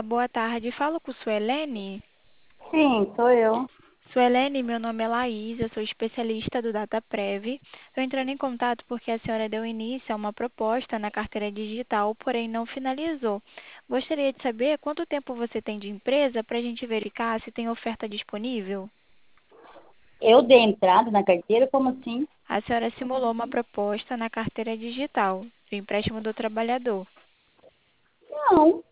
boa tarde. Falo com Suelene. Sim, sou eu. Suelene, meu nome é Laís, eu sou especialista do DataPrev. Estou entrando em contato porque a senhora deu início a uma proposta na carteira digital, porém não finalizou. Gostaria de saber quanto tempo você tem de empresa para a gente verificar se tem oferta disponível? Eu dei entrada na carteira, como assim? A senhora simulou uma proposta na carteira digital de empréstimo do trabalhador. Não.